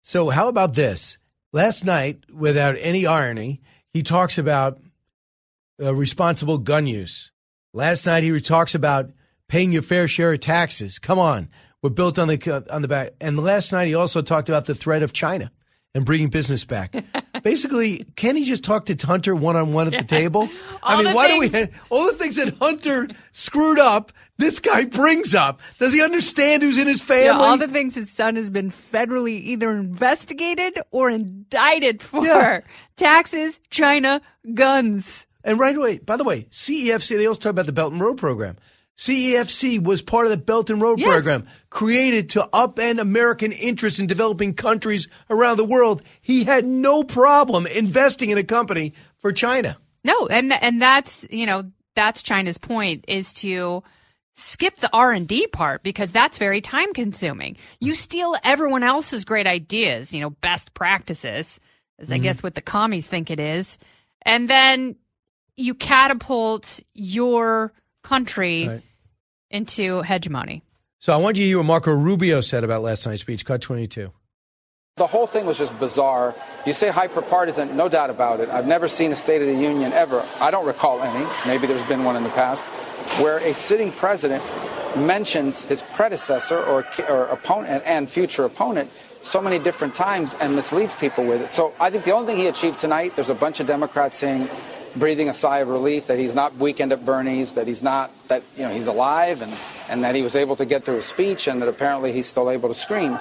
So how about this? Last night, without any irony, he talks about responsible gun use. Last night, he talks about paying your fair share of taxes. Come on. We're built on the back. And last night, he also talked about the threat of China and bringing business back. Basically, can he just talk to Hunter one-on-one at the table? All the things that Hunter screwed up, this guy brings up. Does he understand who's in his family? Yeah, all the things his son has been federally either investigated or indicted for. Yeah. Taxes, China, guns. And right away, by the way, CEFC, they also talk about the Belt and Road program. CEFC was part of the Belt and Road program created to upend American interests in developing countries around the world. He had no problem investing in a company for China. No, and that's, that's China's point, is to skip the R&D part, because that's very time consuming. You steal everyone else's great ideas, best practices, as I guess what the commies think it is. And then you catapult your country into hegemony. So I want you to hear what Marco Rubio said about last night's speech, cut 22. The whole thing was just bizarre. You say hyper-partisan, no doubt about it. I've never seen a State of the Union ever. I don't recall any. Maybe there's been one in the past, where a sitting president mentions his predecessor or opponent and future opponent so many different times and misleads people with it. So I think the only thing he achieved tonight, there's a bunch of Democrats saying, breathing a sigh of relief, that he's not Weekend at Bernie's, that he's not, that he's alive, and that he was able to get through his speech, and that apparently he's still able to scream.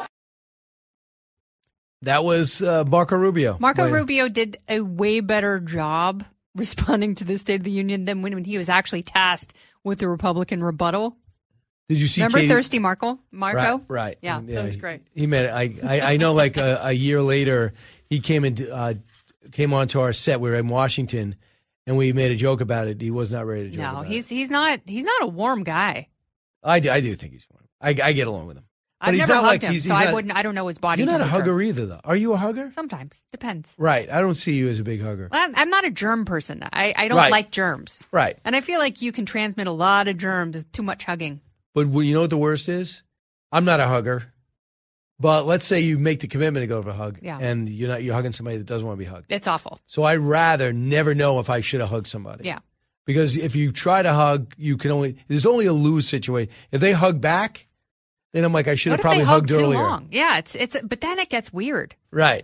That was Marco Rubio. Rubio did a way better job responding to the State of the Union than when he was actually tasked with the Republican rebuttal. Did you see? Remember Thirsty Marco? Right. Yeah, that was great. He made it. I know. Like a year later, he came onto our set. We were in Washington. And we made a joke about it. He was not ready to joke about it. No, he's not a warm guy. I do think he's warm. I get along with him. But I've he's never not hugged him, so I don't know his body temperature. You're not a temperature. hugger either, though. Are you a hugger? Sometimes. Depends. Right. I don't see you as a big hugger. Well, I'm not a germ person. I don't like germs. Right. And I feel like you can transmit a lot of germs with too much hugging. But you know what the worst is? I'm not a hugger. But let's say you make the commitment to go for a hug, and you're hugging somebody that doesn't want to be hugged. It's awful. So I'd rather never know if I should have hugged somebody. Yeah. Because if you try to hug, there's only a lose situation. If they hug back, then I'm like, I should have probably hugged earlier. Too long? Yeah, but then it gets weird. Right.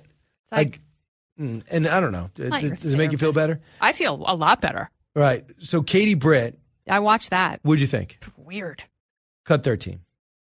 And I don't know. Does it make you feel better? I feel a lot better. Right. So Katie Britt. I watched that. What'd you think? Weird. Cut 13.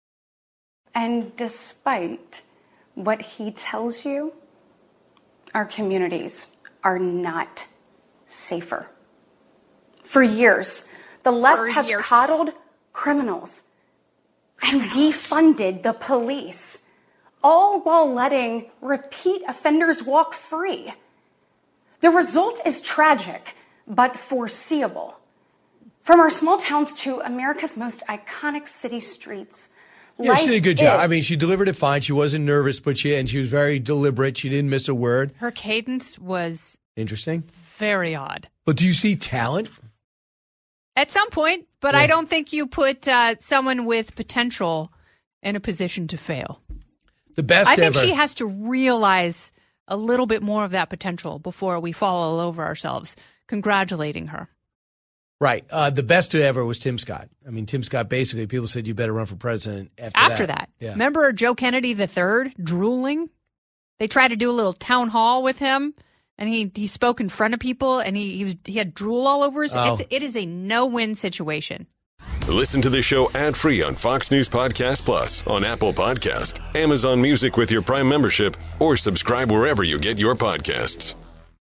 And despite what he tells you, our communities are not safer. For years, the left has coddled criminals and defunded the police, all while letting repeat offenders walk free. The result is tragic, but foreseeable. From our small towns to America's most iconic city streets, yeah, she did a good job. I mean, she delivered it fine. She wasn't nervous, but she was very deliberate. She didn't miss a word. Her cadence was interesting, very odd. But do you see talent? At some point, but I don't think you put someone with potential in a position to fail. The best ever. I think she has to realize a little bit more of that potential before we fall all over ourselves congratulating her. Right. The best ever was Tim Scott. I mean, Tim Scott, basically, people said you better run for president after that. Yeah. Remember Joe Kennedy III drooling? They tried to do a little town hall with him, and he spoke in front of people, and he had drool all over his. It is a no-win situation. Listen to the show ad-free on Fox News Podcast Plus, on Apple Podcast, Amazon Music with your Prime membership, or subscribe wherever you get your podcasts.